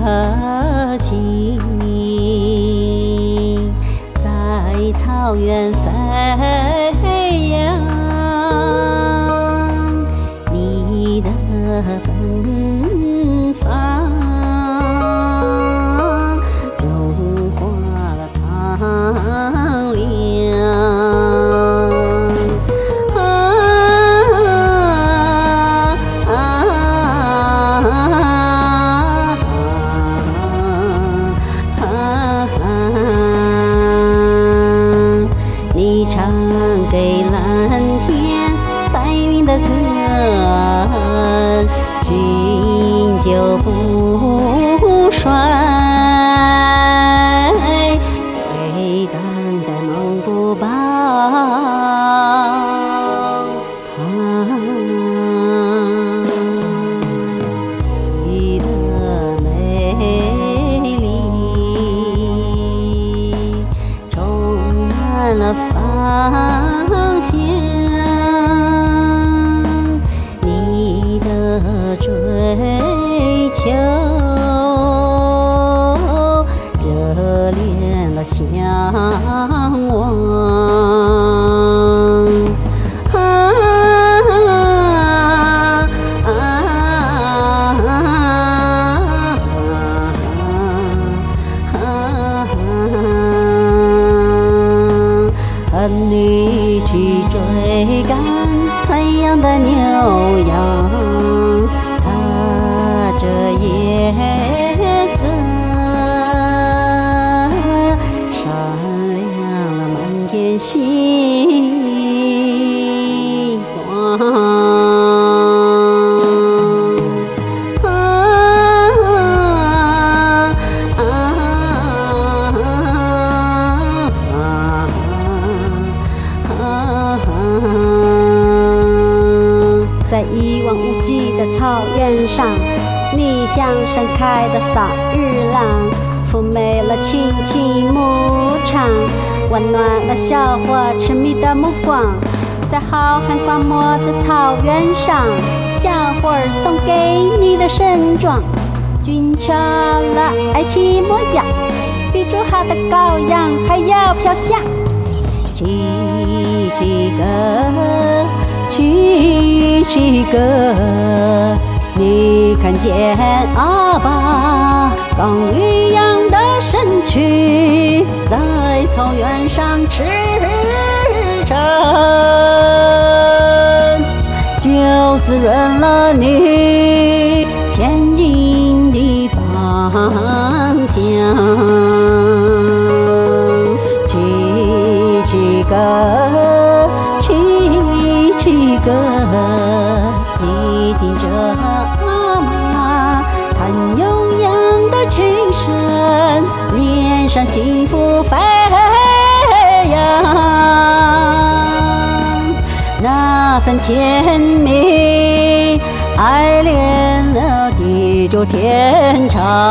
情，在草原飞扬，你的奔放融化了苍凉。你唱给蓝天白云的歌，经久不衰，回荡在蒙古包。你的美丽充满了芳香，你的追求热烈了向往。和你去追赶太阳的牛羊，踏着夜色，闪亮了满天星光。在一望无际的草原上，你像盛开的萨日朗，妩媚了青青牧场，温暖了小伙痴迷的目光。在浩瀚广漠的草原上，小伙儿送给你的盛装，俊俏了爱情模样，比朱哈的羔羊还要飘香。七七个，七七个，你看见阿爸刚一样的身躯在草原上驰骋，就滋润了你前进的方向。七个，七七个，你听着妈妈弹悠扬的琴声，脸上幸福飞扬，那份甜蜜爱恋了地久天长。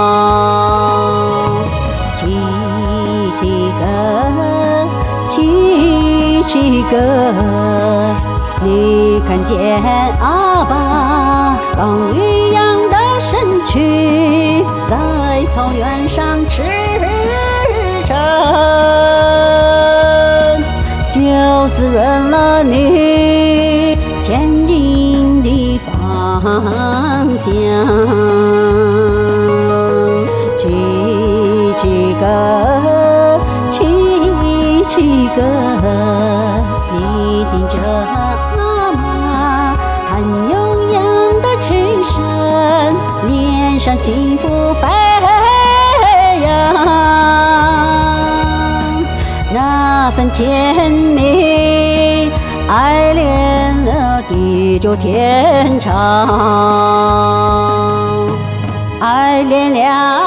七七个，七七个，你看见阿爸刚一样的身躯在草原上驰骋，就滋润了你前进的方向。七七个，七七个，你听着妈妈弹悠扬的琴声，脸上幸福飞扬，那份甜蜜爱恋了地久天长，爱恋了